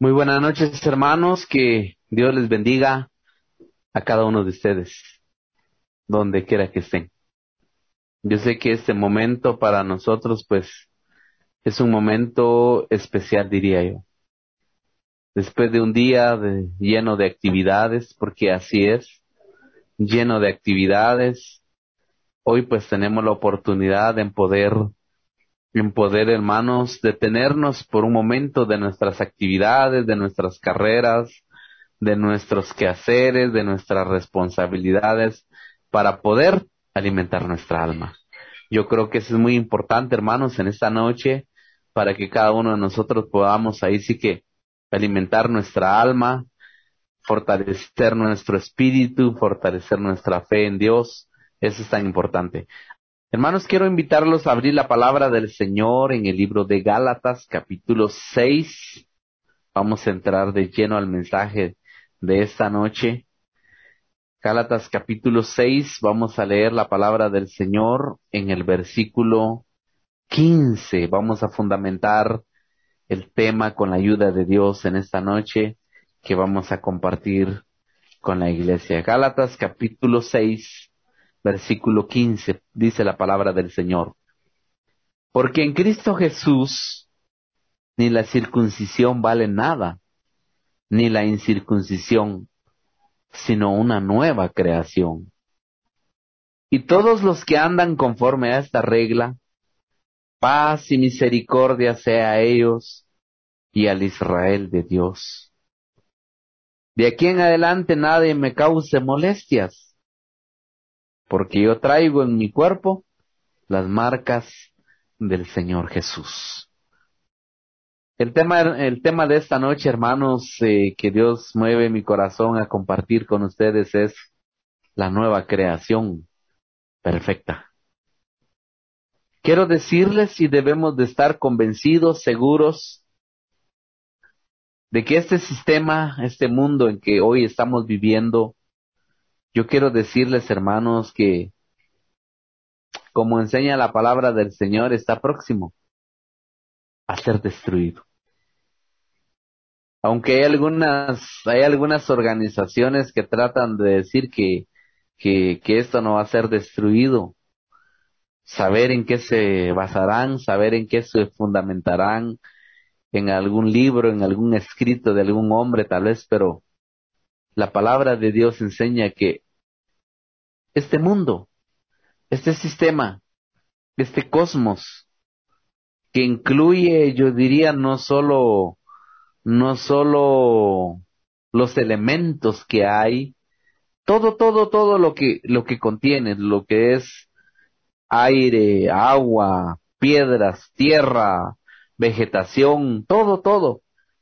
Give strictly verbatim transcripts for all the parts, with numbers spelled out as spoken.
Muy buenas noches, hermanos, que Dios les bendiga a cada uno de ustedes, donde quiera que estén. Yo sé que este momento para nosotros, pues, es un momento especial, diría yo. Después de un día de- lleno de actividades, porque así es, lleno de actividades, hoy pues tenemos la oportunidad en poder, en poder, hermanos, detenernos por un momento de nuestras actividades, de nuestras carreras, de nuestros quehaceres, de nuestras responsabilidades, para poder alimentar nuestra alma. Yo creo que eso es muy importante, hermanos, en esta noche, para que cada uno de nosotros podamos ahí sí que alimentar nuestra alma, fortalecer nuestro espíritu, fortalecer nuestra fe en Dios. Eso es tan importante. Hermanos, quiero invitarlos a abrir la palabra del Señor en el libro de Gálatas, capítulo seis. Vamos a entrar de lleno al mensaje de esta noche. Gálatas capítulo seis, vamos a leer la palabra del Señor en el versículo quince. Vamos a fundamentar el tema con la ayuda de Dios en esta noche que vamos a compartir con la iglesia. Gálatas capítulo seis, versículo quince, dice la palabra del Señor. Porque en Cristo Jesús ni la circuncisión vale nada, ni la incircuncisión, sino una nueva creación. Y todos los que andan conforme a esta regla, paz y misericordia sea a ellos y al Israel de Dios. De aquí en adelante nadie me cause molestias, porque yo traigo en mi cuerpo las marcas del Señor Jesús. El tema, el tema de esta noche, hermanos, eh, que Dios mueve mi corazón a compartir con ustedes es la nueva creación perfecta. Quiero decirles si debemos de estar convencidos, seguros, de que este sistema, este mundo en que hoy estamos viviendo, yo quiero decirles, hermanos, que como enseña la palabra del Señor, está próximo a ser destruido. Aunque hay algunas, hay algunas organizaciones que tratan de decir que, que, que esto no va a ser destruido, saber en qué se basarán, saber en qué se fundamentarán, en algún libro, en algún escrito de algún hombre tal vez, pero la palabra de Dios enseña que este mundo, este sistema, este cosmos, que incluye, yo diría, no solo, no solo los elementos que hay, todo, todo, todo lo que, lo que contiene, lo que es aire, agua, piedras, tierra, vegetación, todo, todo,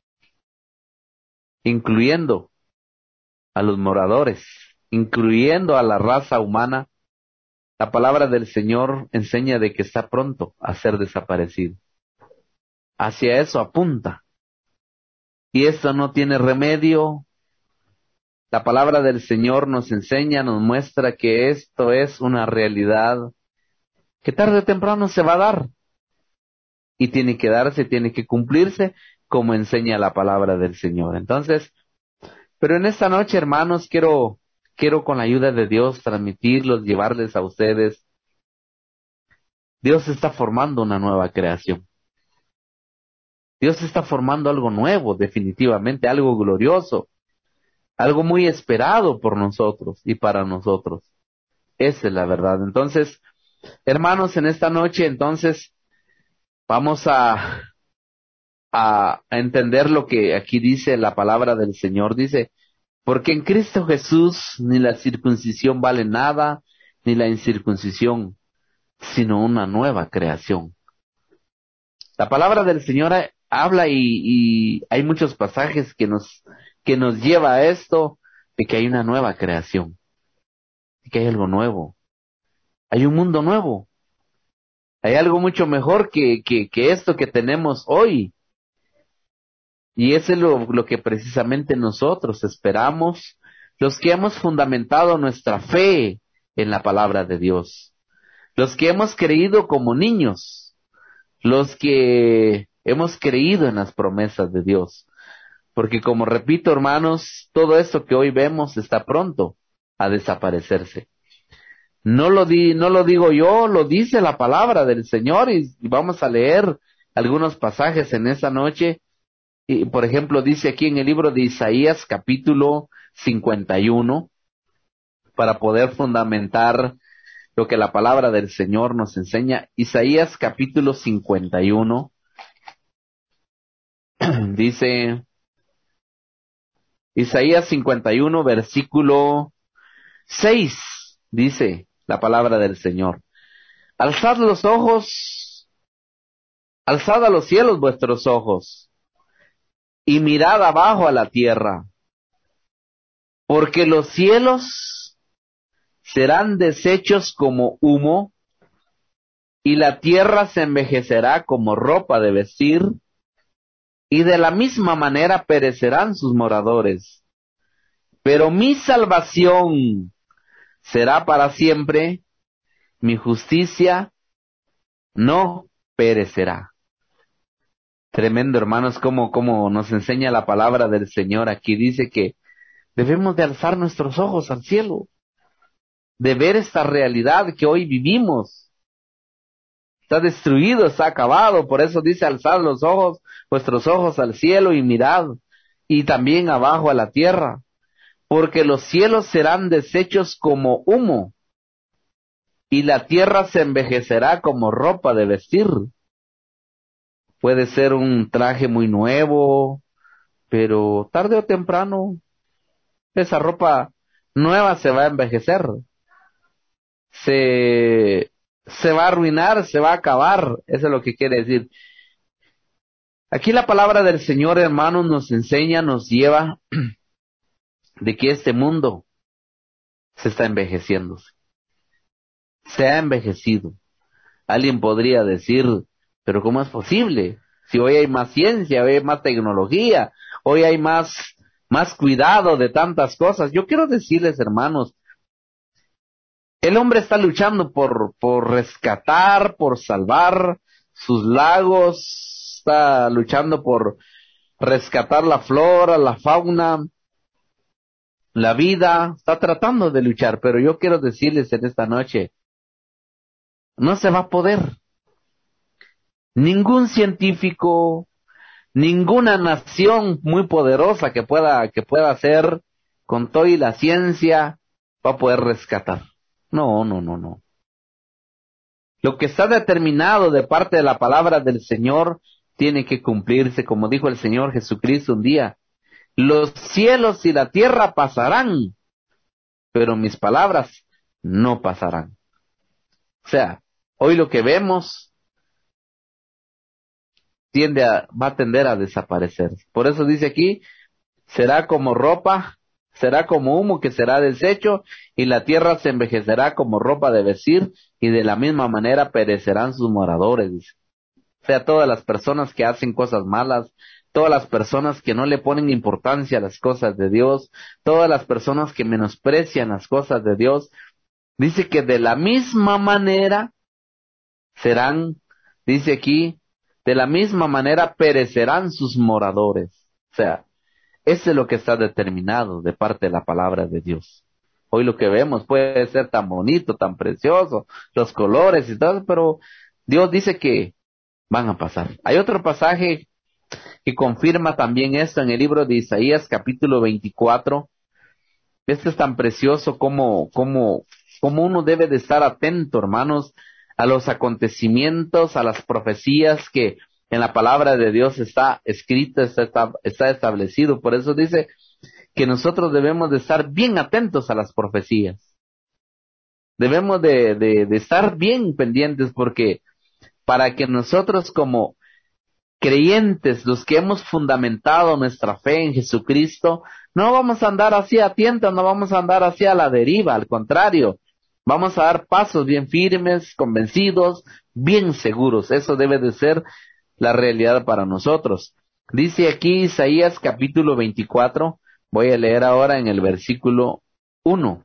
incluyendo a los moradores, incluyendo a la raza humana. La palabra del Señor enseña de que está pronto a ser desaparecido. Hacia eso apunta. Y esto no tiene remedio. La palabra del Señor nos enseña, nos muestra que esto es una realidad que tarde o temprano se va a dar. Y tiene que darse, tiene que cumplirse, como enseña la palabra del Señor. Entonces, pero en esta noche, hermanos, quiero, quiero con la ayuda de Dios transmitirlos, llevarles a ustedes. Dios está formando una nueva creación. Dios está formando algo nuevo, definitivamente, algo glorioso, algo muy esperado por nosotros y para nosotros. Esa es la verdad. Entonces, hermanos, en esta noche, entonces, vamos a, a, a entender lo que aquí dice la palabra del Señor. Dice, porque en Cristo Jesús ni la circuncisión vale nada, ni la incircuncisión, sino una nueva creación. La palabra del Señor habla y, y hay muchos pasajes que nos, que nos lleva a esto, de que hay una nueva creación, de que hay algo nuevo, hay un mundo nuevo, hay algo mucho mejor que, que, que esto que tenemos hoy. Y eso es lo, lo que precisamente nosotros esperamos, los que hemos fundamentado nuestra fe en la palabra de Dios, los que hemos creído como niños, los que hemos creído en las promesas de Dios, Porque como repito, hermanos, todo esto que hoy vemos está pronto a desaparecerse. No lo di, no lo digo yo, lo dice la palabra del Señor, y, y vamos a leer algunos pasajes en esa noche. Y, por ejemplo, dice aquí en el libro de Isaías, capítulo cincuenta y uno, para poder fundamentar lo que la palabra del Señor nos enseña. Isaías, capítulo cincuenta y uno, dice, Isaías cincuenta y uno, versículo seis, dice la palabra del Señor: Alzad los ojos, alzad a los cielos vuestros ojos, y mirad abajo a la tierra, porque los cielos serán deshechos como humo, y la tierra se envejecerá como ropa de vestir, y de la misma manera perecerán sus moradores. Pero mi salvación será para siempre, mi justicia no perecerá. Tremendo, hermanos, como, como nos enseña la palabra del Señor. Aquí dice que debemos de alzar nuestros ojos al cielo, de ver esta realidad que hoy vivimos. Está destruido, está acabado, por eso dice: alzad los ojos, vuestros ojos al cielo y mirad, y también abajo a la tierra, porque los cielos serán deshechos como humo, y la tierra se envejecerá como ropa de vestir. Puede ser un traje muy nuevo, pero tarde o temprano esa ropa nueva se va a envejecer, se, se va a arruinar, se va a acabar. Eso es lo que quiere decir. Aquí la palabra del Señor, hermanos, nos enseña, nos lleva de que este mundo se está envejeciendo, se ha envejecido. Alguien podría decir, pero ¿cómo es posible? Si hoy hay más ciencia, hoy hay más tecnología, hoy hay más, más cuidado de tantas cosas. Yo quiero decirles, hermanos, el hombre está luchando por, por rescatar, por salvar sus lagos, está luchando por rescatar la flora, la fauna, la vida, está tratando de luchar, pero yo quiero decirles en esta noche, no se va a poder. Ningún científico, ninguna nación muy poderosa que pueda, que pueda hacer con todo y la ciencia va a poder rescatar. No, no, no, no. Lo que está determinado de parte de la palabra del Señor tiene que cumplirse, como dijo el Señor Jesucristo un día: los cielos y la tierra pasarán, pero mis palabras no pasarán. O sea, hoy lo que vemos tiende a, va a tender a desaparecer. Por eso dice aquí: será como ropa, será como humo que será deshecho, y la tierra se envejecerá como ropa de vestir, y de la misma manera perecerán sus moradores, dice. O sea, todas las personas que hacen cosas malas, todas las personas que no le ponen importancia a las cosas de Dios, todas las personas que menosprecian las cosas de Dios, dice que de la misma manera serán, dice aquí, de la misma manera perecerán sus moradores. O sea, eso es lo que está determinado de parte de la palabra de Dios. Hoy lo que vemos puede ser tan bonito, tan precioso, los colores y todo, pero Dios dice que van a pasar. Hay otro pasaje que confirma también esto en el libro de Isaías, capítulo veinticuatro. Este es tan precioso como, como, como uno debe de estar atento, hermanos, a los acontecimientos, a las profecías que en la palabra de Dios está escrita, está, está, está establecido. Por eso dice que nosotros debemos de estar bien atentos a las profecías. Debemos de, de, de estar bien pendientes, porque para que nosotros como creyentes, los que hemos fundamentado nuestra fe en Jesucristo, no vamos a andar así a tientas, no vamos a andar así a la deriva, al contrario, vamos a dar pasos bien firmes, convencidos, bien seguros. Eso debe de ser la realidad para nosotros. Dice aquí Isaías capítulo veinticuatro, voy a leer ahora en el versículo uno.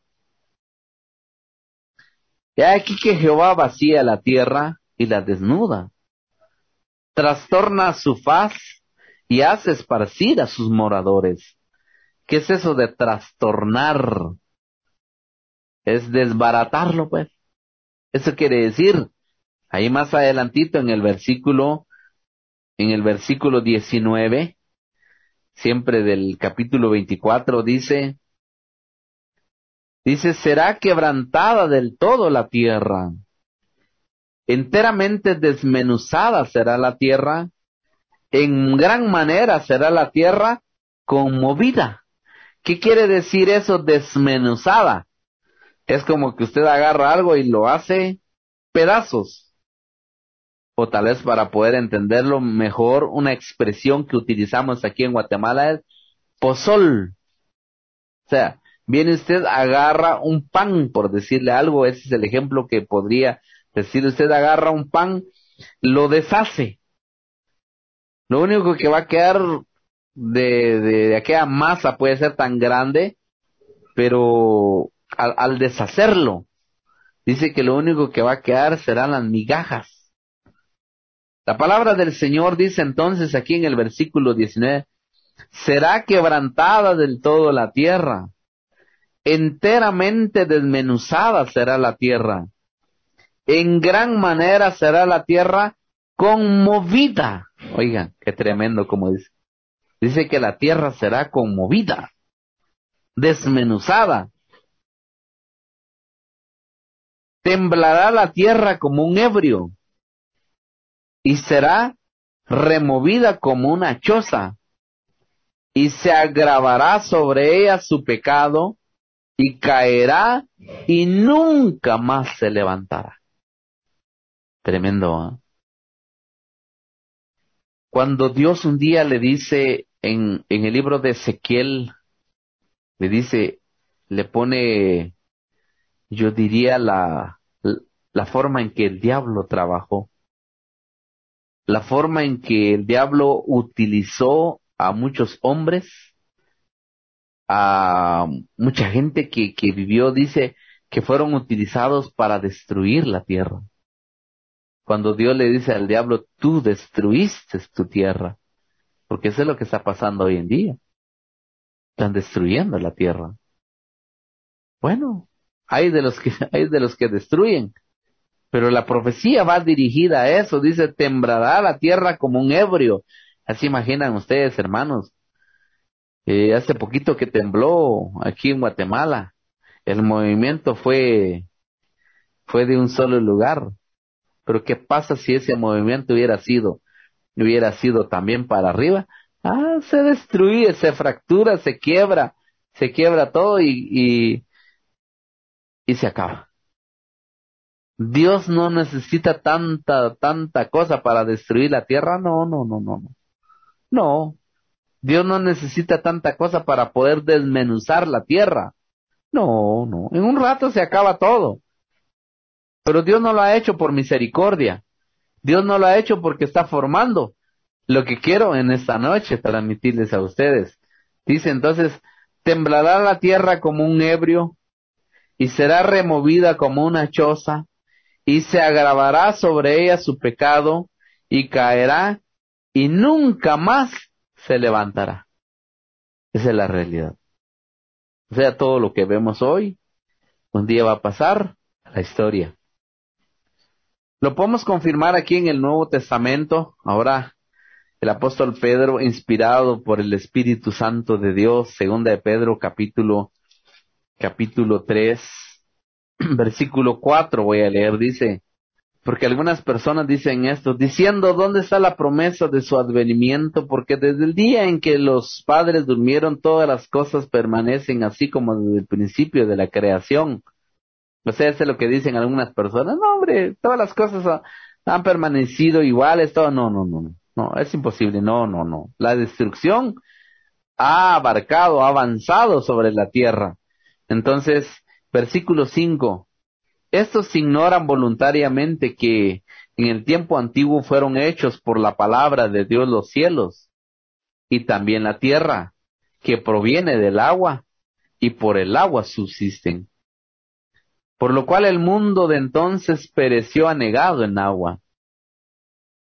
He aquí que Jehová vacía la tierra y la desnuda, trastorna su faz y hace esparcir a sus moradores. ¿Qué es eso de trastornar? Es desbaratarlo, pues. Eso quiere decir, ahí más adelantito en el versículo, en el versículo diecinueve, siempre del capítulo veinticuatro, dice, dice, será quebrantada del todo la tierra, enteramente desmenuzada será la tierra, en gran manera será la tierra conmovida. ¿Qué quiere decir eso, desmenuzada? Es como que usted agarra algo y lo hace pedazos. O tal vez para poder entenderlo mejor, una expresión que utilizamos aquí en Guatemala es pozol. O sea, viene usted, agarra un pan, por decirle algo, ese es el ejemplo que podría decir. Usted agarra un pan, lo deshace. Lo único que va a quedar de, de, de aquella masa puede ser tan grande, pero al, al deshacerlo, dice que lo único que va a quedar serán las migajas. La palabra del Señor dice entonces aquí en el versículo diecinueve, será quebrantada del todo la tierra, enteramente desmenuzada será la tierra, en gran manera será la tierra conmovida. Oigan, qué tremendo como dice. Dice que la tierra será conmovida, desmenuzada. Temblará la tierra como un ebrio, y será removida como una choza, y se agravará sobre ella su pecado, y caerá, y nunca más se levantará. Tremendo, ¿eh? Cuando Dios un día le dice en, en el libro de Ezequiel, le dice, le pone, yo diría, la, la forma en que el diablo trabajó, la forma en que el diablo utilizó a muchos hombres, a mucha gente que, que vivió, dice, que fueron utilizados para destruir la tierra. Cuando Dios le dice al diablo, tú destruiste tu tierra, porque eso es lo que está pasando hoy en día. Están destruyendo la tierra. Bueno, hay de los que, hay de los que destruyen, pero la profecía va dirigida a eso. Dice, temblará la tierra como un ebrio. Así imaginan ustedes, hermanos. Eh, hace poquito que tembló aquí en Guatemala. El movimiento fue, fue de un solo lugar. Pero ¿qué pasa si ese movimiento hubiera sido, hubiera sido también para arriba? Ah, se destruye, se fractura, se quiebra, se quiebra todo y, y, y se acaba. Dios no necesita tanta, tanta cosa para destruir la tierra. No, no, no, no, no. No. Dios no necesita tanta cosa para poder desmenuzar la tierra. No, no. En un rato se acaba todo. Pero Dios no lo ha hecho por misericordia. Dios no lo ha hecho porque está formando. Lo que quiero en esta noche transmitirles a ustedes. Dice entonces, temblará la tierra como un ebrio y será removida como una choza y se agravará sobre ella su pecado y caerá y nunca más se levantará. Esa es la realidad. O sea, todo lo que vemos hoy, un día va a pasar a la historia. Lo podemos confirmar aquí en el Nuevo Testamento. Ahora el apóstol Pedro, inspirado por el Espíritu Santo de Dios, segunda de Pedro, capítulo, capítulo tres, versículo cuatro, voy a leer, dice, porque algunas personas dicen esto, diciendo, ¿dónde está la promesa de su advenimiento? Porque desde el día en que los padres durmieron, todas las cosas permanecen así como desde el principio de la creación. O sea, eso es lo que dicen algunas personas. No, hombre, todas las cosas ha- han permanecido iguales, todo. No, no, no, no, no, es imposible, no, no, no. La destrucción ha abarcado, ha avanzado sobre la tierra. Entonces, versículo cinco. Estos ignoran voluntariamente que en el tiempo antiguo fueron hechos por la palabra de Dios los cielos y también la tierra, que proviene del agua, y por el agua subsisten. Por lo cual el mundo de entonces pereció anegado en agua.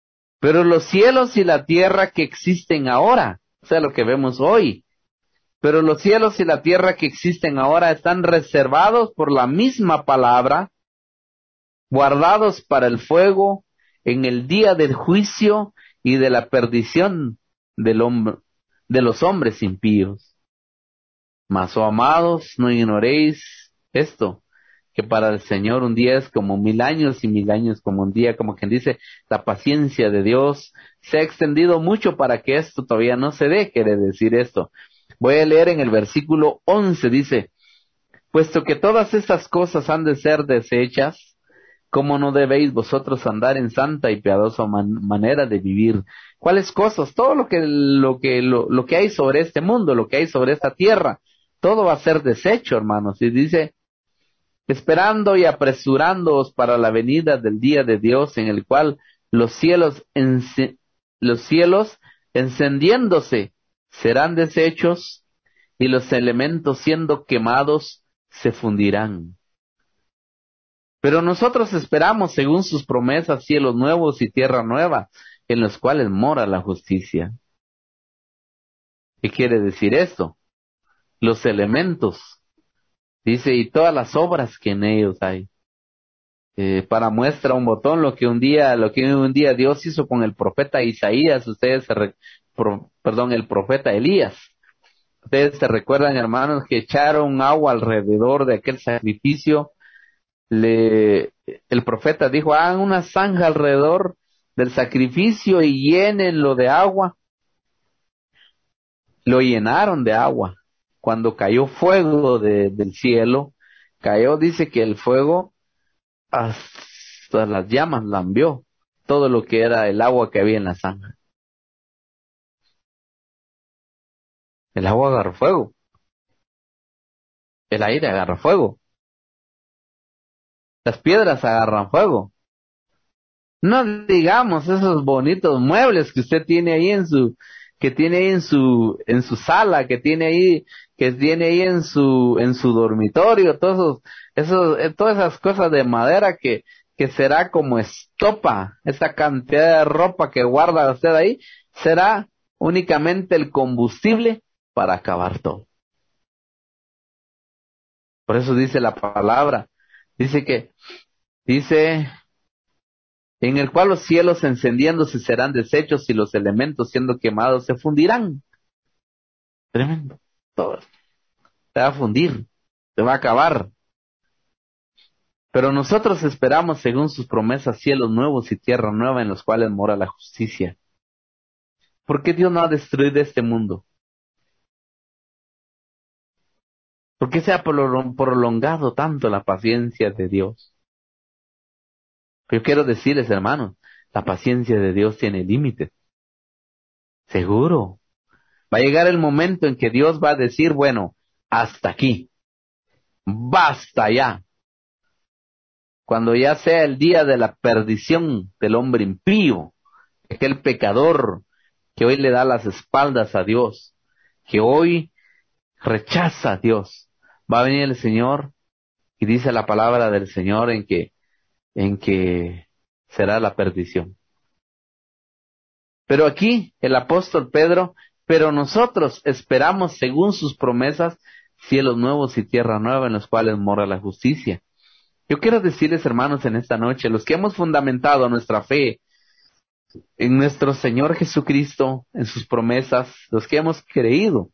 Pero los cielos y la tierra que existen ahora, o sea, lo que vemos hoy, pero los cielos y la tierra que existen ahora están reservados por la misma palabra, guardados para el fuego en el día del juicio y de la perdición del hombre, de los hombres impíos. Mas, oh amados, no ignoréis esto, que para el Señor un día es como mil años y mil años como un día, como quien dice, la paciencia de Dios se ha extendido mucho para que esto todavía no se dé, quiere decir esto. Voy a leer en el versículo once, dice, puesto que todas estas cosas han de ser deshechas, ¿cómo no debéis vosotros andar en santa y piadosa man- manera de vivir? ¿Cuáles cosas? Todo lo que, lo que, lo, lo que hay sobre este mundo, lo que hay sobre esta tierra, todo va a ser deshecho, hermanos. Y dice, esperando y apresurándoos para la venida del día de Dios, en el cual los cielos, ence- los cielos encendiéndose serán deshechos, y los elementos siendo quemados se fundirán. Pero nosotros esperamos, según sus promesas, cielos nuevos y tierra nueva, en los cuales mora la justicia. ¿Qué quiere decir esto? Los elementos, dice, y todas las obras que en ellos hay. Eh, para muestra un botón lo que un día, lo que un día Dios hizo con el profeta Isaías, ustedes se re- pro- perdón, el profeta Elías. Ustedes se recuerdan, hermanos, que echaron agua alrededor de aquel sacrificio. Le, el profeta dijo, hagan una zanja alrededor del sacrificio y llénenlo de agua. Lo llenaron de agua. Cuando cayó fuego de- del cielo, cayó, dice que el fuego hasta las llamas lambió todo lo que era el agua que había en la zanja. El agua agarra fuego, el aire agarra fuego, las piedras agarran fuego. No digamos esos bonitos muebles que usted tiene ahí en su, que tiene ahí en su, en su sala, que tiene ahí, que tiene ahí en su, en su dormitorio, todos esos, esos, eh, todas esas cosas de madera que, que será como estopa, esa cantidad de ropa que guarda usted ahí, será únicamente el combustible para acabar todo. Por eso dice la palabra, dice que, dice, en el cual los cielos encendiéndose serán deshechos y los elementos siendo quemados se fundirán. Tremendo. Todo se va a fundir, se va a acabar. Pero nosotros esperamos, según sus promesas, cielos nuevos y tierra nueva en los cuales mora la justicia. ¿Por qué Dios no ha destruido este mundo? ¿Por qué se ha prolon- prolongado tanto la paciencia de Dios? Yo quiero decirles, hermanos, la paciencia de Dios tiene límites. Seguro. Va a llegar el momento en que Dios va a decir, bueno, hasta aquí. Basta ya. Cuando ya sea el día de la perdición del hombre impío, aquel pecador que hoy le da las espaldas a Dios, que hoy rechaza a Dios, va a venir el Señor y dice la palabra del Señor en que, en que será la perdición. Pero aquí el apóstol Pedro, pero nosotros esperamos según sus promesas cielos nuevos y tierra nueva en los cuales mora la justicia. Yo quiero decirles, hermanos, en esta noche, los que hemos fundamentado nuestra fe en nuestro Señor Jesucristo, en sus promesas, los que hemos creído,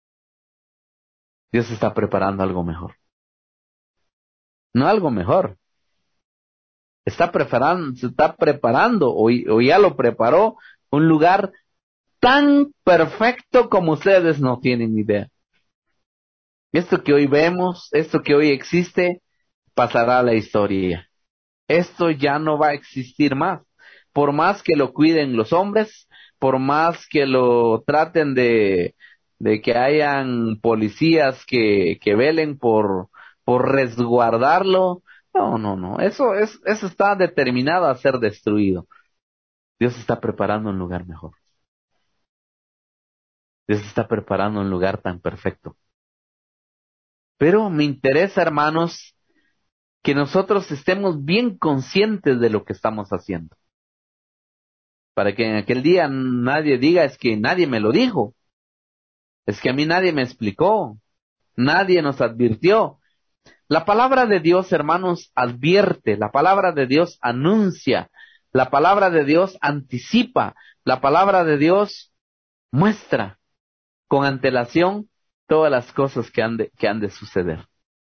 Dios está preparando algo mejor. No algo mejor. Está preparando, se está preparando, o, o ya lo preparó, un lugar tan perfecto como ustedes no tienen idea. Esto que hoy vemos, esto que hoy existe, pasará a la historia. Esto ya no va a existir más. Por más que lo cuiden los hombres, por más que lo traten de, de que hayan policías que, que velen por, por resguardarlo, no, no, no, eso es, eso está determinado a ser destruido. Dios está preparando un lugar mejor. Dios está preparando un lugar tan perfecto. Pero me interesa, hermanos, que nosotros estemos bien conscientes de lo que estamos haciendo. para que en aquel día nadie diga es que nadie me lo dijo, es que a mí nadie me explicó, nadie nos advirtió. La palabra de Dios, hermanos, advierte, la palabra de Dios anuncia, la palabra de Dios anticipa, la palabra de Dios muestra con antelación todas las cosas que han de, que han de suceder,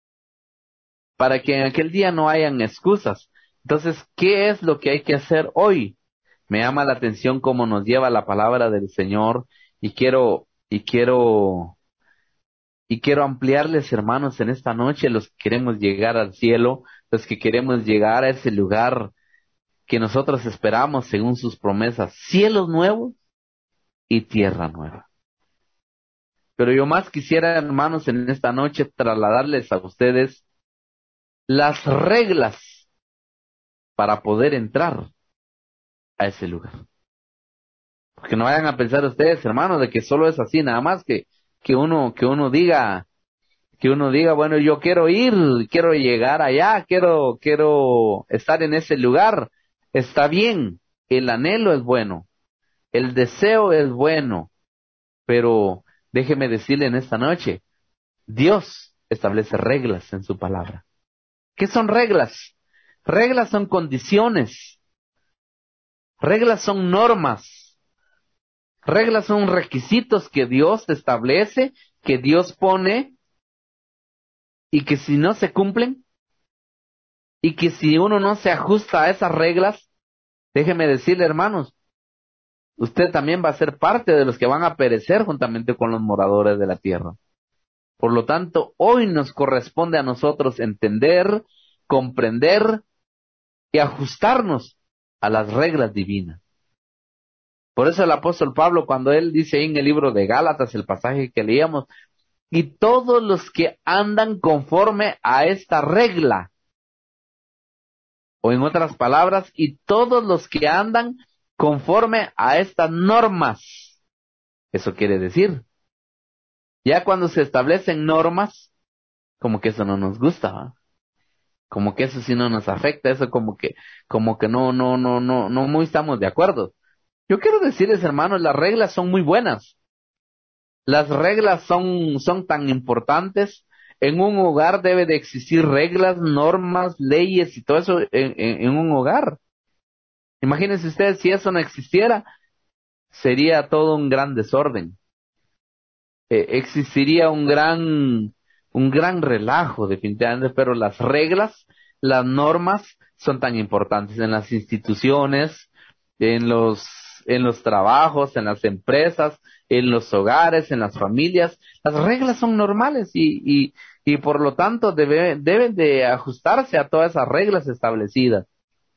para que en aquel día no hayan excusas. Entonces, ¿qué es lo que hay que hacer hoy? Me llama la atención cómo nos lleva la palabra del Señor, y quiero, y quiero, y quiero ampliarles, hermanos, en esta noche, los que queremos llegar al cielo, los que queremos llegar a ese lugar que nosotros esperamos según sus promesas, cielos nuevos y tierra nueva. Pero yo más quisiera, hermanos, en esta noche trasladarles a ustedes las reglas para poder entrar a ese lugar. Porque no vayan a pensar ustedes, hermanos, de que solo es así, nada más que, que uno, que uno diga, que uno diga, bueno, yo quiero ir, quiero llegar allá, quiero, quiero estar en ese lugar. Está bien, el anhelo es bueno, el deseo es bueno, pero déjeme decirle en esta noche, Dios establece reglas en su palabra. ¿Qué son reglas? Reglas son condiciones, reglas son normas, reglas son requisitos que Dios establece, que Dios pone, y que si no se cumplen, y que si uno no se ajusta a esas reglas, déjeme decirle, hermanos, usted también va a ser parte de los que van a perecer juntamente con los moradores de la tierra. Por lo tanto, hoy nos corresponde a nosotros entender, comprender y ajustarnos a las reglas divinas. Por eso el apóstol Pablo, cuando él dice ahí en el libro de Gálatas, el pasaje que leíamos, y todos los que andan conforme a esta regla, o en otras palabras, y todos los que andan conforme a estas normas. Eso quiere decir, ya cuando se establecen normas, como que eso no nos gusta, ¿va? Como que eso sí no nos afecta, eso como que, como que no, no, no, no, no muy estamos de acuerdo. Yo quiero decirles, hermanos, las reglas son muy buenas. Las reglas son, son tan importantes. En un hogar debe de existir reglas, normas, leyes y todo eso en, en, en un hogar. Imagínense ustedes, si eso no existiera, sería todo un gran desorden. Eh, existiría un gran, un gran relajo, definitivamente, pero las reglas, las normas son tan importantes en las instituciones, en los, en los trabajos, en las empresas, en los hogares, en las familias. Las reglas son normales y, y, y por lo tanto debe, deben de ajustarse a todas esas reglas establecidas.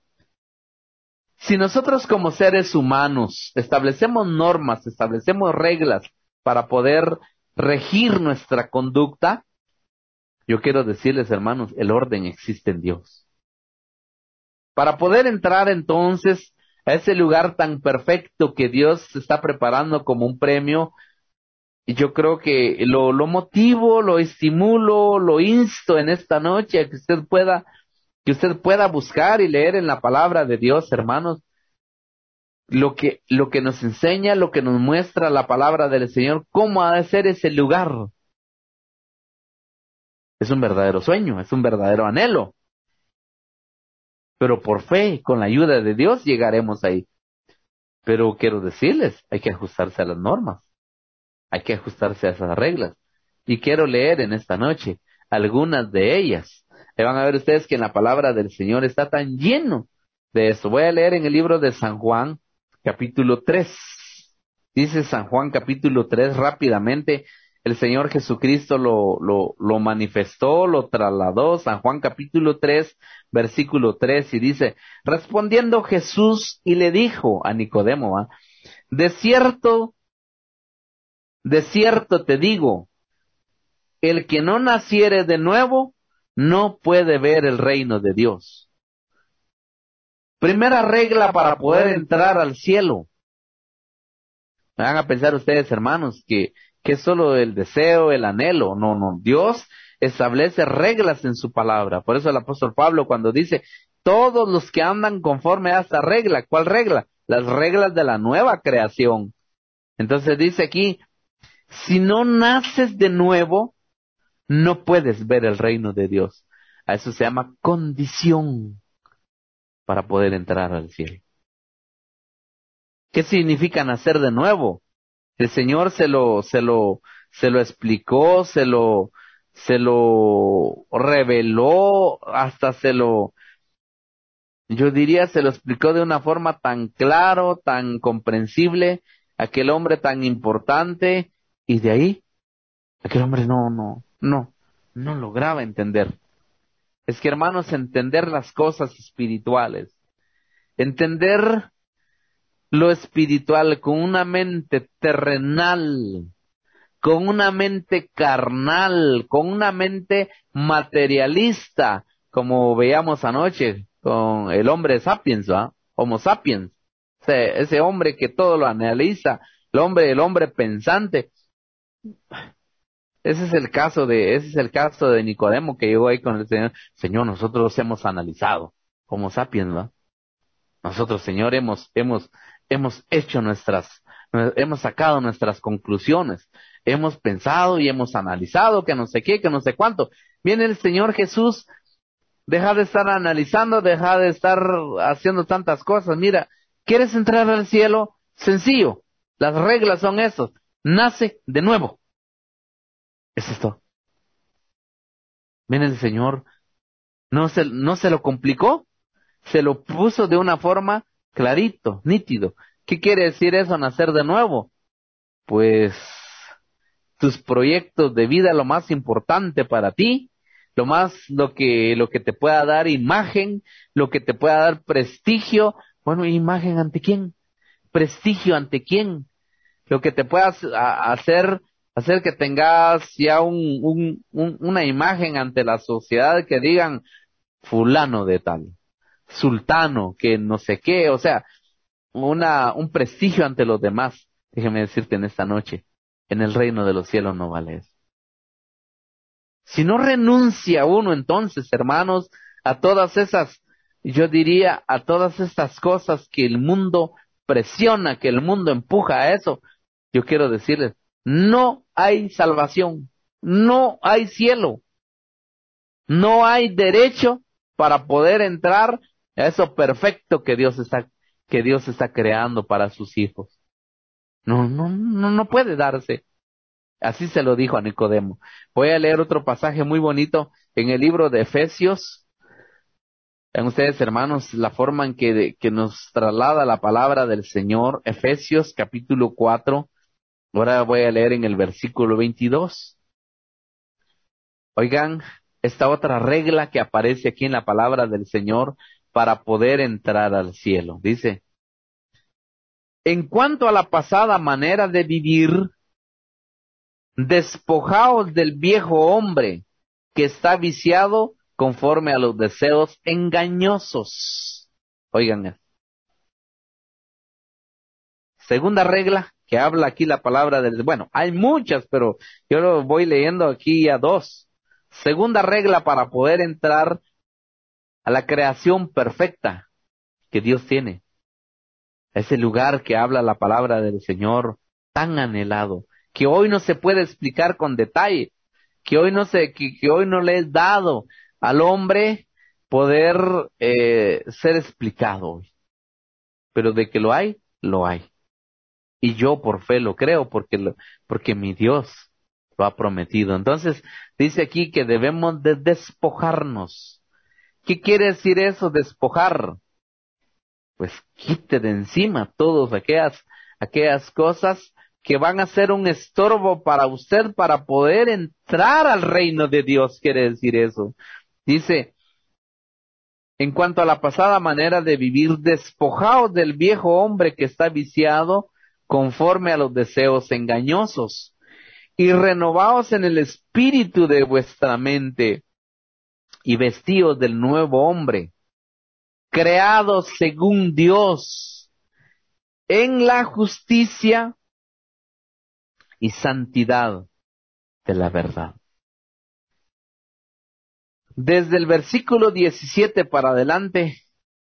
Si nosotros como seres humanos establecemos normas, establecemos reglas para poder regir nuestra conducta, yo quiero decirles, hermanos, el orden existe en Dios. Para poder entrar entonces a ese lugar tan perfecto que Dios está preparando como un premio, yo creo que lo, lo motivo, lo estimulo, lo insto en esta noche a que usted pueda, que usted pueda buscar y leer en la palabra de Dios, hermanos, lo que, lo que nos enseña, lo que nos muestra la palabra del Señor, cómo ha de ser ese lugar. Es un verdadero sueño, es un verdadero anhelo. Pero por fe, con la ayuda de Dios, llegaremos ahí. Pero quiero decirles, hay que ajustarse a las normas, hay que ajustarse a esas reglas. Y quiero leer en esta noche algunas de ellas. Y van a ver ustedes que en la palabra del Señor está tan lleno de eso. Voy a leer en el libro de San Juan, capítulo tres. Dice San Juan capítulo tres rápidamente. El Señor Jesucristo lo, lo, lo manifestó, lo trasladó. San Juan capítulo tres, versículo tres, y dice, respondiendo Jesús y le dijo a Nicodemo, ¿eh? de cierto, de cierto te digo, el que no naciere de nuevo, no puede ver el reino de Dios. Primera regla para poder entrar al cielo. Me van a pensar ustedes, hermanos, que, que es solo el deseo, el anhelo. No, no. Dios establece reglas en su palabra. Por eso el apóstol Pablo cuando dice, todos los que andan conforme a esta regla. ¿Cuál regla? las reglas de la nueva creación. Entonces dice aquí, si no naces de nuevo, no puedes ver el reino de Dios. A eso se llama condición para poder entrar al cielo. ¿Qué significa nacer de nuevo? El Señor se lo, se lo, se lo explicó, se lo, se lo reveló, hasta se lo, yo diría, se lo explicó de una forma tan claro, tan comprensible, aquel hombre tan importante, y de ahí, aquel hombre no, no, no, no lograba entender. Es que, hermanos, entender las cosas espirituales, entender lo espiritual con una mente terrenal, con una mente carnal, con una mente materialista, como veíamos anoche con el hombre sapiens, ¿va? Homo sapiens, ese, ese hombre que todo lo analiza, el hombre, el hombre pensante. Ese es el caso de, ese es el caso de Nicodemo, que llegó ahí con el Señor. Señor, nosotros hemos analizado, Homo sapiens, ¿va? Nosotros, Señor, hemos, hemos, hemos hecho nuestras, hemos sacado nuestras conclusiones, hemos pensado y hemos analizado que no sé qué, que no sé cuánto. Viene el Señor Jesús, deja de estar analizando, deja de estar haciendo tantas cosas. Mira, ¿quieres entrar al cielo? Sencillo, las reglas son esas, nace de nuevo. Eso es todo. Viene el Señor, no se, no se lo complicó, se lo puso de una forma clarito, nítido. ¿Qué quiere decir eso, nacer de nuevo? Pues tus proyectos de vida, lo más importante para ti, lo más, lo que, lo que te pueda dar imagen, lo que te pueda dar prestigio. Bueno, ¿imagen ante quién? ¿Prestigio ante quién? Lo que te pueda hacer, hacer que tengas ya un, un, un, una imagen ante la sociedad, que digan fulano de tal, sultano, que no sé qué, o sea, una, un prestigio ante los demás. Déjeme decirte en esta noche, en el reino de los cielos no vale eso. Si no renuncia uno entonces, hermanos, a todas esas, yo diría, a todas estas cosas que el mundo presiona, que el mundo empuja a eso, yo quiero decirles, no hay salvación, no hay cielo, no hay derecho para poder entrar a eso perfecto que Dios está, que Dios está creando para sus hijos. No, no, no, no puede darse. Así se lo dijo a Nicodemo. Voy a leer otro pasaje muy bonito en el libro de Efesios. Vean ustedes, hermanos, la forma en que, que nos traslada la palabra del Señor. Efesios capítulo cuatro. Ahora voy a leer en el versículo veintidós. Oigan, esta otra regla que aparece aquí en la palabra del Señor para poder entrar al cielo. Dice, en cuanto a la pasada manera de vivir, despojaos del viejo hombre que está viciado conforme a los deseos engañosos. Oigan, segunda regla que habla aquí la palabra del... Bueno, hay muchas, pero yo lo voy leyendo aquí a dos. Segunda regla para poder entrar a la creación perfecta que Dios tiene. Ese lugar que habla la palabra del Señor tan anhelado, que hoy no se puede explicar con detalle, que hoy no se, que, que hoy no le es dado al hombre poder eh, ser explicado hoy. Pero de que lo hay, lo hay. Y yo por fe lo creo, porque lo, porque mi Dios lo ha prometido. Entonces, dice aquí que debemos de despojarnos. ¿Qué quiere decir eso, despojar? Pues quite de encima todas aquellas, aquellas cosas que van a ser un estorbo para usted para poder entrar al reino de Dios, quiere decir eso. Dice, en cuanto a la pasada manera de vivir, despojaos del viejo hombre que está viciado conforme a los deseos engañosos y renovaos en el espíritu de vuestra mente y vestíos del nuevo hombre, creados según Dios en la justicia y santidad de la verdad. Desde el versículo diecisiete para adelante,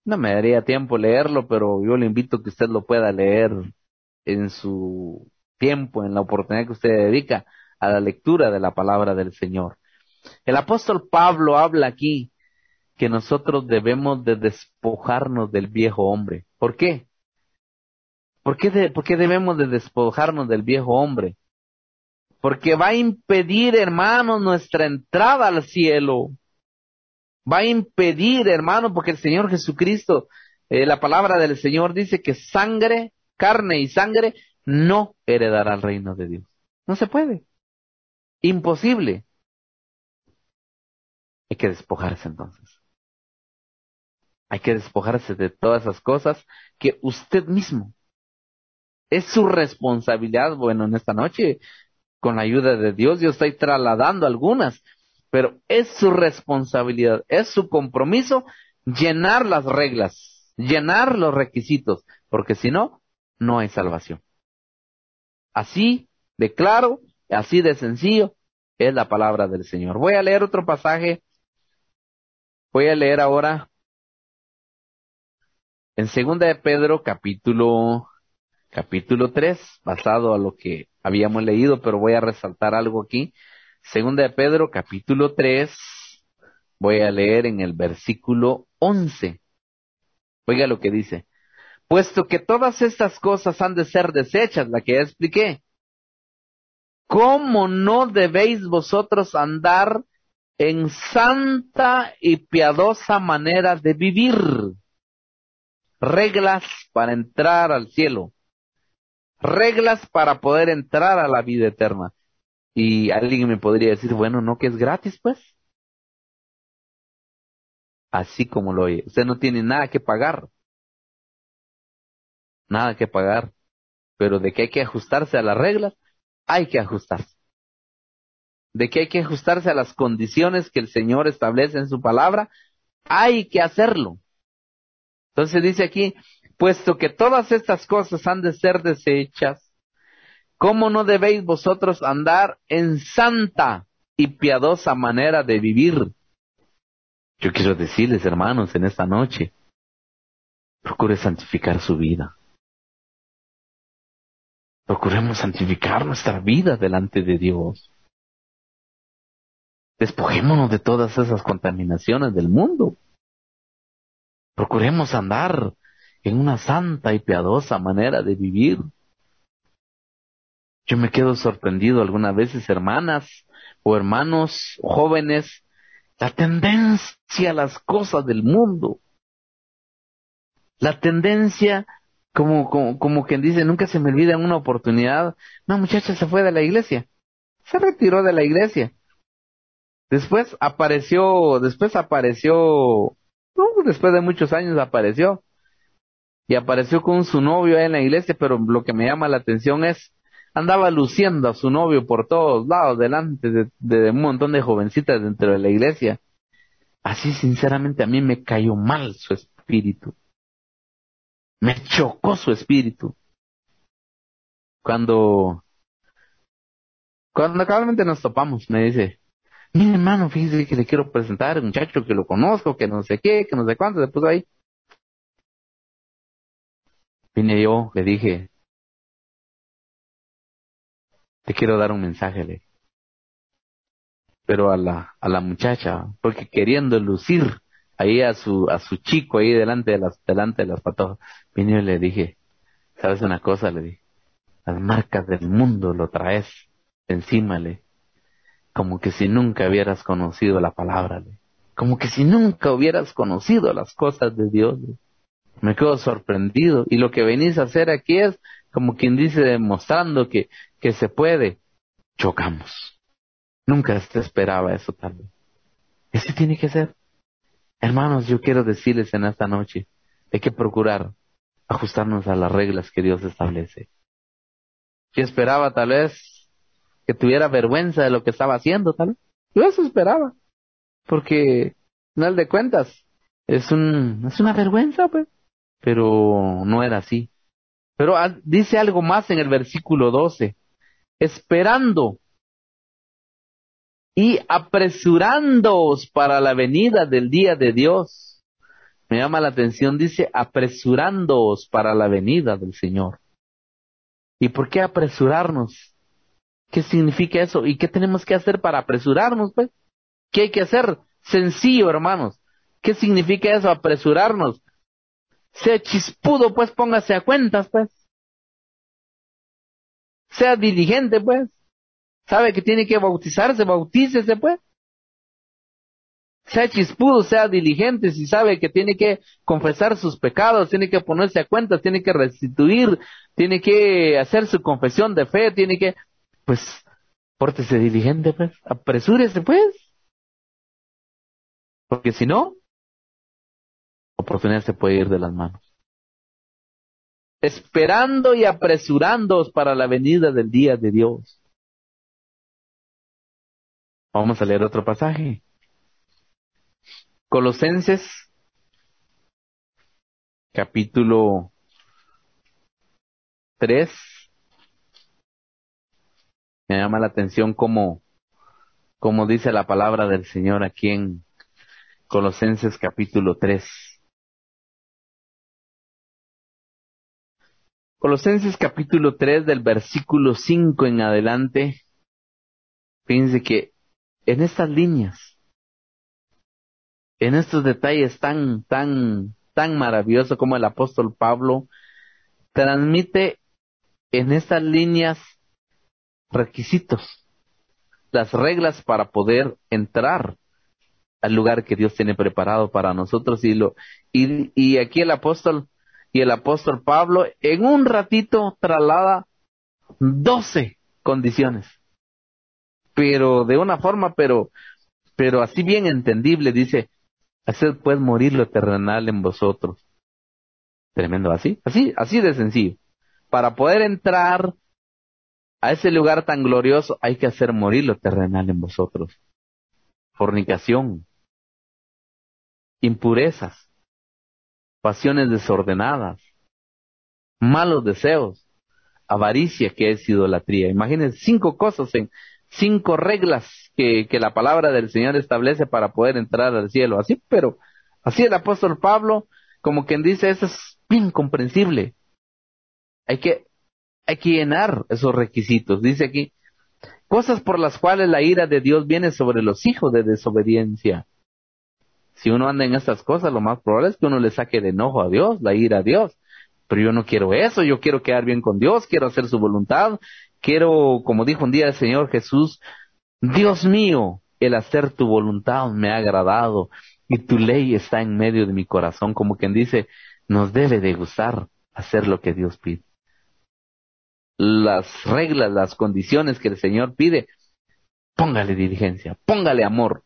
No me daría tiempo leerlo, pero yo le invito a que usted lo pueda leer en su tiempo, en la oportunidad que usted dedica a la lectura de la palabra del Señor. El apóstol Pablo habla aquí que nosotros debemos de despojarnos del viejo hombre. ¿Por qué? ¿Por qué, de- por qué debemos de despojarnos del viejo hombre? Porque va a impedir, hermanos, nuestra entrada al cielo. Va a impedir, hermano, porque el Señor Jesucristo, eh, la palabra del Señor dice que sangre, carne y sangre no heredará el reino de Dios. No se puede. Imposible. Hay que despojarse entonces. Hay que despojarse de todas esas cosas que usted mismo, es su responsabilidad. Bueno, en esta noche, con la ayuda de Dios, yo estoy trasladando algunas, pero es su responsabilidad, es su compromiso llenar las reglas, llenar los requisitos, porque si no, no hay salvación. Así de claro, así de sencillo es la palabra del Señor. Voy a leer otro pasaje, voy a leer ahora en Segunda de Pedro, capítulo capítulo tres, basado a lo que habíamos leído, pero voy a resaltar algo aquí. Segunda de Pedro, capítulo tres, voy a leer en el versículo once. Oiga lo que dice. Puesto que todas estas cosas han de ser desechas, la que ya expliqué, ¿cómo no debéis vosotros andar en santa y piadosa manera de vivir? Reglas para entrar al cielo, reglas para poder entrar a la vida eterna. Y alguien me podría decir, bueno, ¿no que es gratis, pues? Así como lo oye. Usted no tiene nada que pagar, nada que pagar. Pero de que hay que ajustarse a las reglas, hay que ajustarse. De que hay que ajustarse a las condiciones que el Señor establece en su palabra, hay que hacerlo. Entonces dice aquí, puesto que todas estas cosas han de ser desechas, ¿cómo no debéis vosotros andar en santa y piadosa manera de vivir? Yo quiero decirles, hermanos, en esta noche, procure santificar su vida. Procuremos santificar nuestra vida delante de Dios. Despojémonos de todas esas contaminaciones del mundo. Procuremos andar en una santa y piadosa manera de vivir. Yo me quedo sorprendido algunas veces, hermanas o hermanos jóvenes, la tendencia a las cosas del mundo. La tendencia, como, como, como quien dice, nunca se me olvida una oportunidad. Una muchacha se fue de la iglesia. Se retiró de la iglesia. Después apareció, después apareció, no, después de muchos años apareció, y apareció con su novio ahí en la iglesia, pero lo que me llama la atención es, andaba luciendo a su novio por todos lados, delante de, de un montón de jovencitas dentro de la iglesia. Así sinceramente a mí me cayó mal su espíritu, me chocó su espíritu. Cuando, cuando cabalmente nos topamos, me dice, mire hermano, fíjese que le quiero presentar a un muchacho que lo conozco, que no sé qué, que no sé cuánto, se puso ahí. Vine yo, le dije, te quiero dar un mensaje, le, pero a la, a la muchacha, porque queriendo lucir ahí a su, a su chico ahí delante de las, delante de las patojas, vine y le dije, ¿sabes una cosa? Le dije, las marcas del mundo lo traes encima, le, como que si nunca hubieras conocido la palabra, le, como que si nunca hubieras conocido las cosas de Dios, le. Me quedo sorprendido, y lo que venís a hacer aquí es, como quien dice, demostrando que, que se puede. Chocamos. Nunca se esperaba eso tal vez. Ese tiene que ser. Hermanos, yo quiero decirles en esta noche, hay que procurar ajustarnos a las reglas que Dios establece. Yo esperaba tal vez que tuviera vergüenza de lo que estaba haciendo, tal vez. Yo eso esperaba, porque, al final de cuentas, es un, es una vergüenza, pues. Pero no era así. Pero ah, dice algo más en el versículo doce. Esperando y apresurándoos para la venida del día de Dios. Me llama la atención, dice, apresurándoos para la venida del Señor. ¿Y por qué apresurarnos? ¿Qué significa eso? ¿Y qué tenemos que hacer para apresurarnos, pues? ¿Qué hay que hacer? Sencillo, hermanos. ¿Qué significa eso, apresurarnos? Sea chispudo, pues, póngase a cuentas, pues. Sea diligente, pues. ¿Sabe que tiene que bautizarse? Bautícese, pues. Sea chispudo, sea diligente, si sabe que tiene que confesar sus pecados, tiene que ponerse a cuentas, tiene que restituir, tiene que hacer su confesión de fe, tiene que, pues, pórtese diligente, pues, apresúrese, pues, porque si no, la oportunidad se puede ir de las manos. Esperando y apresurándoos para la venida del día de Dios. Vamos a leer otro pasaje. Colosenses, capítulo tres. Me llama la atención cómo, cómo dice la palabra del Señor aquí en Colosenses capítulo tres. Colosenses capítulo tres del versículo cinco en adelante. Fíjense que en estas líneas, en estos detalles tan, tan, tan maravillosos como el apóstol Pablo transmite en estas líneas requisitos, las reglas para poder entrar al lugar que Dios tiene preparado para nosotros y lo y, y aquí el apóstol y el apóstol Pablo en un ratito traslada doce condiciones, pero de una forma pero pero así bien entendible. Dice: haced pues morir lo terrenal en vosotros. Tremendo, así, así, así de sencillo. Para poder entrar a ese lugar tan glorioso hay que hacer morir lo terrenal en vosotros. Fornicación, impurezas, pasiones desordenadas, malos deseos, avaricia, que es idolatría. Imagínense cinco cosas, en cinco reglas que, que la palabra del Señor establece para poder entrar al cielo. Así, pero así el apóstol Pablo, como quien dice, eso es bien comprensible. Hay que, hay que llenar esos requisitos. Dice aquí, cosas por las cuales la ira de Dios viene sobre los hijos de desobediencia. Si uno anda en estas cosas, lo más probable es que uno le saque de enojo a Dios, la ira a Dios. Pero yo no quiero eso, yo quiero quedar bien con Dios, quiero hacer su voluntad, quiero, como dijo un día el Señor Jesús, Dios mío, el hacer tu voluntad me ha agradado y tu ley está en medio de mi corazón, como quien dice, nos debe de gustar hacer lo que Dios pide. Las reglas, las condiciones que el Señor pide, póngale diligencia, póngale amor.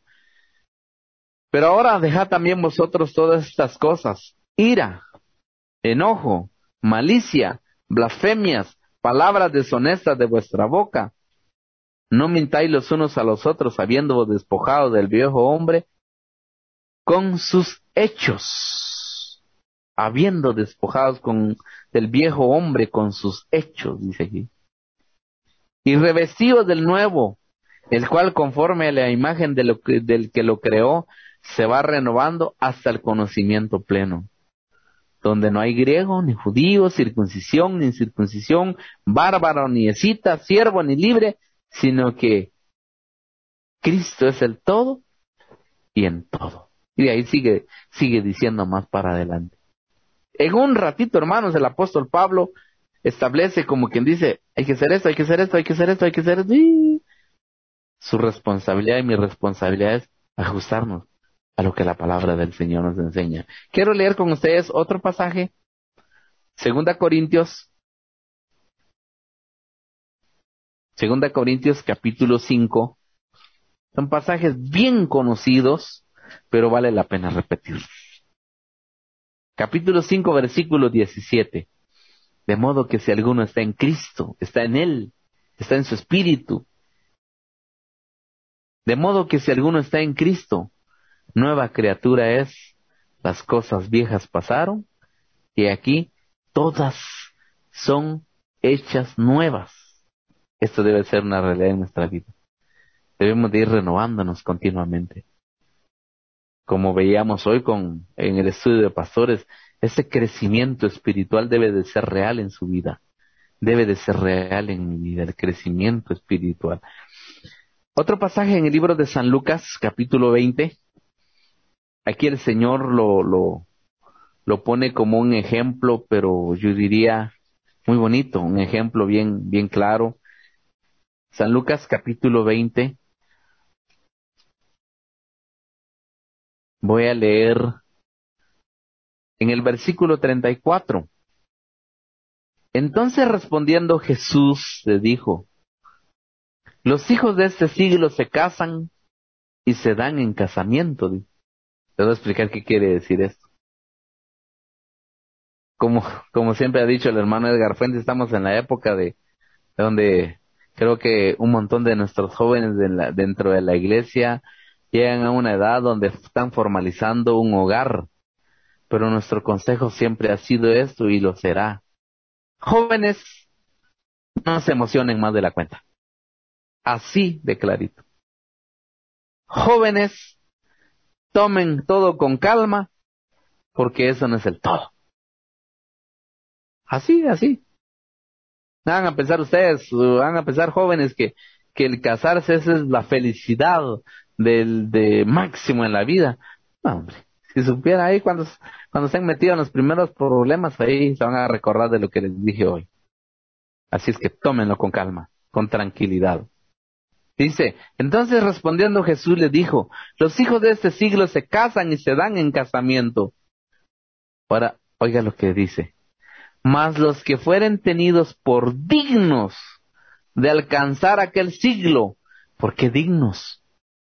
Pero ahora dejad también vosotros todas estas cosas: ira, enojo, malicia, blasfemias, palabras deshonestas de vuestra boca. No mintáis los unos a los otros, habiéndoos despojado del viejo hombre con sus hechos. Habiendo despojados con, del viejo hombre con sus hechos, dice aquí. Y revestidos del nuevo, el cual conforme a la imagen de lo que, del que lo creó, se va renovando hasta el conocimiento pleno, donde no hay griego, ni judío, circuncisión, ni incircuncisión, bárbaro, ni escita, siervo, ni libre, sino que Cristo es el todo y en todo. Y de ahí sigue, sigue diciendo más para adelante. En un ratito, hermanos, el apóstol Pablo establece, como quien dice, hay que hacer esto, hay que hacer esto, hay que hacer esto, hay que hacer esto. Y su responsabilidad y mi responsabilidad es ajustarnos a lo que la palabra del Señor nos enseña. Quiero leer con ustedes otro pasaje, Segunda Corintios, Segunda Corintios capítulo cinco. Son pasajes bien conocidos, pero vale la pena repetirlos. Capítulo cinco, versículo diecisiete. De modo que si alguno está en Cristo, está en Él, está en su espíritu. De modo que si alguno está en Cristo, nueva criatura es, las cosas viejas pasaron, y aquí todas son hechas nuevas. Esto debe ser una realidad en nuestra vida. Debemos de ir renovándonos continuamente. como veíamos hoy con, en el estudio de pastores, ese crecimiento espiritual debe de ser real en su vida. Debe de ser real en mi vida, el crecimiento espiritual. Otro pasaje en el libro de San Lucas, capítulo veinte. Aquí el Señor lo, lo, lo pone como un ejemplo, pero yo diría muy bonito, un ejemplo bien, bien claro. San Lucas, capítulo veinte. Voy a leer en el versículo treinta y cuatro. Entonces respondiendo Jesús le dijo: los hijos de este siglo se casan y se dan en casamiento. Te voy a explicar qué quiere decir esto. Como, como siempre ha dicho el hermano Edgar Fuentes, estamos en la época de, de donde creo que un montón de nuestros jóvenes de la- dentro de la iglesia llegan a una edad donde están formalizando un hogar. Pero nuestro consejo siempre ha sido esto y lo será. Jóvenes, no se emocionen más de la cuenta. Así de clarito. Jóvenes, tomen todo con calma, porque eso no es el todo. Así, así. Van a pensar ustedes, uh, van a pensar jóvenes que, que el casarse esa es la felicidad del de máximo en la vida. No, hombre, si supiera ahí cuando, cuando se han metido en los primeros problemas, ahí se van a recordar de lo que les dije hoy. Así es que tómenlo con calma, con tranquilidad. Dice, entonces respondiendo Jesús le dijo: los hijos de este siglo se casan y se dan en casamiento. Ahora, oiga lo que dice. Mas los que fueren tenidos por dignos de alcanzar aquel siglo, ¿por qué dignos?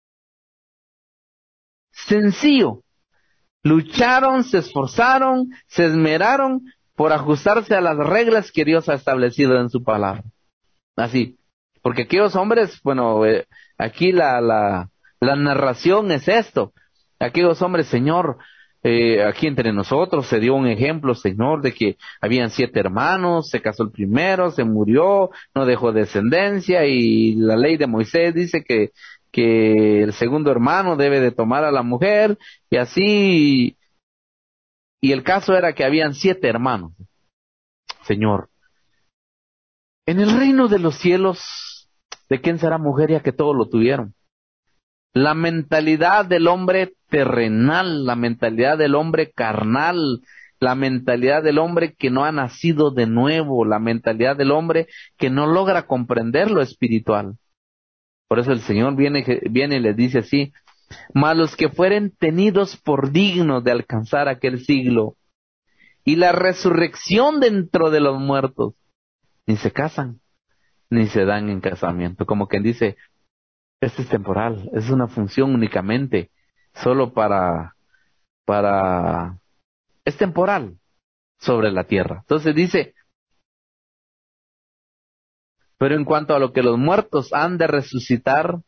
Sencillo, lucharon, se esforzaron, se esmeraron por ajustarse a las reglas que Dios ha establecido en su palabra. Así, porque aquellos hombres, bueno, eh, aquí la, la, la narración es esto. Aquellos hombres, Señor, eh, aquí entre nosotros se dio un ejemplo, Señor, de que habían siete hermanos, se casó el primero, se murió, no dejó descendencia, y la ley de Moisés dice que, que el segundo hermano debe de tomar a la mujer, y así, y el caso era que habían siete hermanos. Señor, en el reino de los cielos, ¿de quién será mujer ya que todos lo tuvieron? La mentalidad del hombre terrenal, la mentalidad del hombre carnal, la mentalidad del hombre que no ha nacido de nuevo, la mentalidad del hombre que no logra comprender lo espiritual. Por eso el Señor viene, viene y les dice así: mas los que fueren tenidos por dignos de alcanzar aquel siglo y la resurrección dentro de los muertos, ni se casan, ni se dan en casamiento. Como quien dice, esto es temporal, es una función únicamente, solo para, para, es temporal sobre la tierra. Entonces dice, pero en cuanto a lo que los muertos han de resucitar,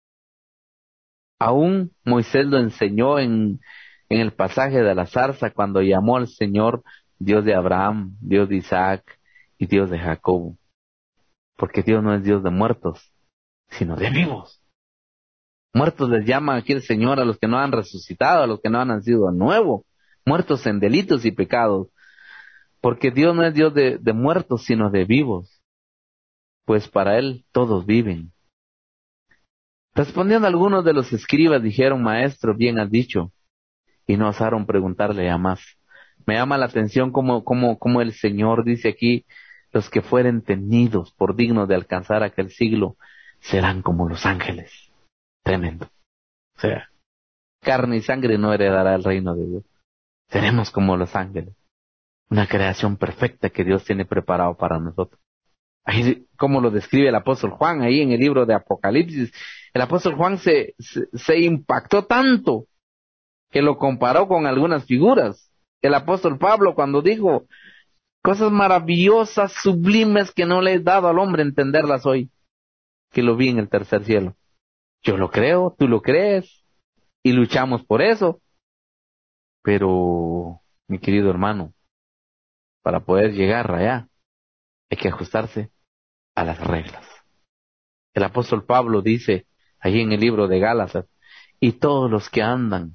aún Moisés lo enseñó en, en el pasaje de la zarza cuando llamó al Señor Dios de Abraham, Dios de Isaac y Dios de Jacob. Porque Dios no es Dios de muertos, sino de vivos. Muertos les llama aquí el Señor a los que no han resucitado, a los que no han nacido de nuevo, muertos en delitos y pecados, porque Dios no es Dios de, de muertos, sino de vivos, pues para Él todos viven. Respondiendo algunos de los escribas, dijeron: Maestro, bien has dicho, y no osaron preguntarle a más. Me llama la atención como, como, como el Señor dice aquí: los que fueren tenidos por dignos de alcanzar aquel siglo serán como los ángeles. Tremendo. O sea, carne y sangre no heredará el reino de Dios. Seremos como los ángeles. Una creación perfecta que Dios tiene preparado para nosotros. Ahí, como lo describe el apóstol Juan, ahí en el libro de Apocalipsis, el apóstol Juan se, se, se impactó tanto que lo comparó con algunas figuras. El apóstol Pablo, cuando dijo cosas maravillosas, sublimes, que no le he dado al hombre entenderlas hoy, que lo vi en el tercer cielo. Yo lo creo, tú lo crees, y luchamos por eso. Pero, mi querido hermano, para poder llegar allá, hay que ajustarse a las reglas. El apóstol Pablo dice allí en el libro de Gálatas: y todos los que andan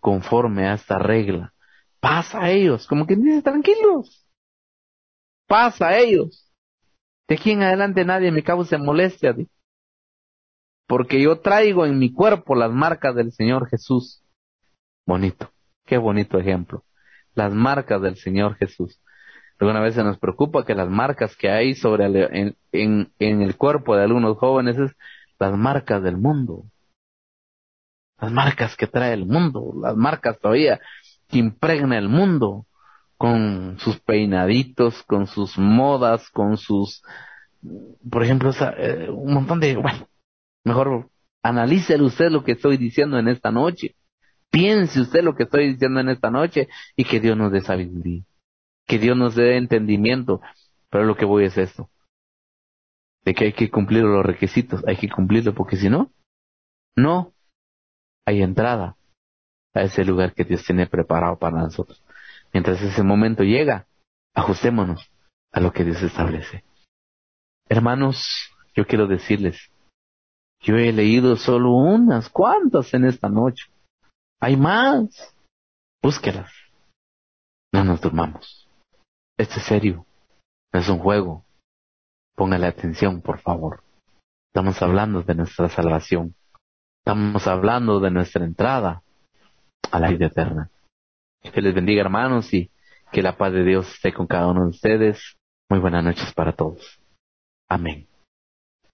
conforme a esta regla. Pasa a ellos, como que dice, tranquilos, pasa a ellos. De aquí en adelante nadie me cause molestia, di, porque yo traigo en mi cuerpo las marcas del Señor Jesús. Bonito, qué bonito ejemplo. Las marcas del Señor Jesús. Alguna vez se nos preocupa que las marcas que hay sobre el- en, en, en el cuerpo de algunos jóvenes es las marcas del mundo. Las marcas que trae el mundo, las marcas todavía que impregna el mundo con sus peinaditos, con sus modas, con sus, por ejemplo, esa, eh, un montón de, bueno, mejor analícelo usted lo que estoy diciendo en esta noche. Piense usted lo que estoy diciendo en esta noche y que Dios nos dé sabiduría, que Dios nos dé entendimiento. Pero lo que voy es esto, de que hay que cumplir los requisitos, hay que cumplirlo porque si no, no hay entrada a ese lugar que Dios tiene preparado para nosotros. Mientras ese momento llega, ajustémonos a lo que Dios establece. Hermanos, yo quiero decirles, yo he leído solo unas cuantas en esta noche. Hay más. Búsquelas. No nos durmamos. Esto es serio. No es un juego. Póngale atención, por favor. Estamos hablando de nuestra salvación. Estamos hablando de nuestra entrada a la vida eterna. Que les bendiga, hermanos, y que la paz de Dios esté con cada uno de ustedes. Muy buenas noches para todos. Amén.